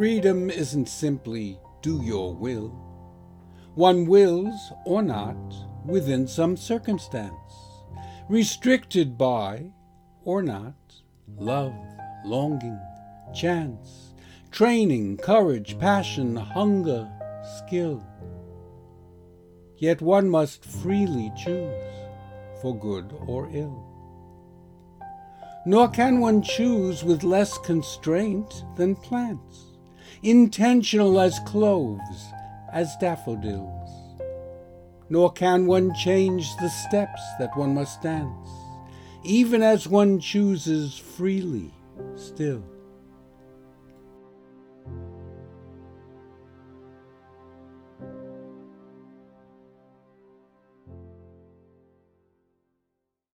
Freedom isn't simply do your will. One wills or not within some circumstance, restricted by or not love, longing, chance, training, courage, passion, hunger, skill. Yet one must freely choose for good or ill. Nor can one choose with less constraint than plants, intentional as cloves, as daffodils. Nor can one change the steps that one must dance, even as one chooses freely still.